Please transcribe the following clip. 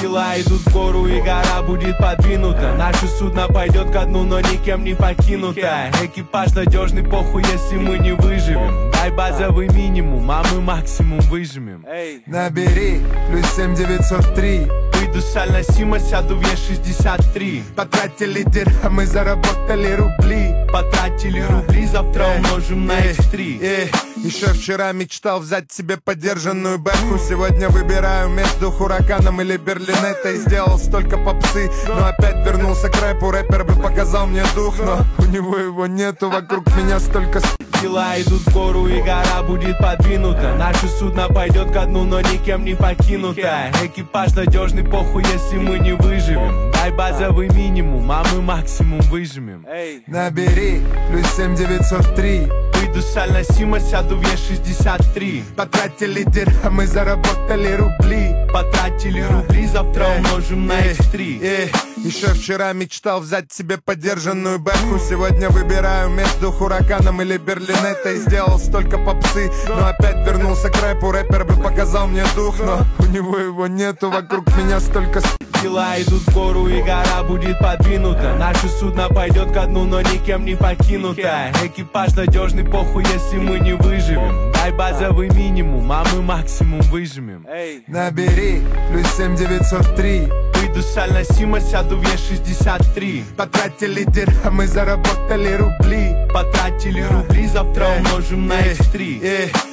Дела идут в гору, и гора будет подвинута. Наше судно пойдет ко дну, но никем не покинуто. Экипаж надежный, похуй, если мы не выживем. Дай базовый минимум, а мы максимум выжмем. Набери +7 903. Выйду с Аль-Насима, сяду в Е63. Потратили дирхамы, заработали рубли. Потратили рубли, завтра умножим на X3. Еще вчера мечтал взять себе подержанную бэху. Сегодня выбираю между Хураканом или Берлинеттой. Сделал столько попсы, но опять вернулся к рэпу. Рэпер бы показал мне дух, но у него его нету. Вокруг меня столько Дела идут в гору, и гора будет подвинута. Наше судно пойдет ко дну, но никем не покинуто. Экипаж надежный, похуй, если мы не выживем. Дай базовый минимум, а мы максимум выжмем. Набери +7 903. Выйду с Аль-Насима, сяду в Е63. Потратили дирхамы, заработали рубли. Потратили рубли, завтра умножим на X3. Еще вчера мечтал взять себе подержанную бэху. Сегодня выбираю между Хураканом или Берлинеттой. Сделал столько попсы, но опять вернулся к рэпу. Рэпер бы показал мне дух, но у него его нету. Вокруг меня столько Дела идут в гору, и гора будет подвинута. Наше судно пойдет ко дну, но никем не покинуто. Экипаж надежный, похуй, если мы не выживем. Дай базовый минимум, а мы максимум выжмем. Набери +7 903. Выйду с Аль-Насима, сяду в Е63. Потратили дирхамы, заработали рубли. Потратили рубли, завтра умножим на X3.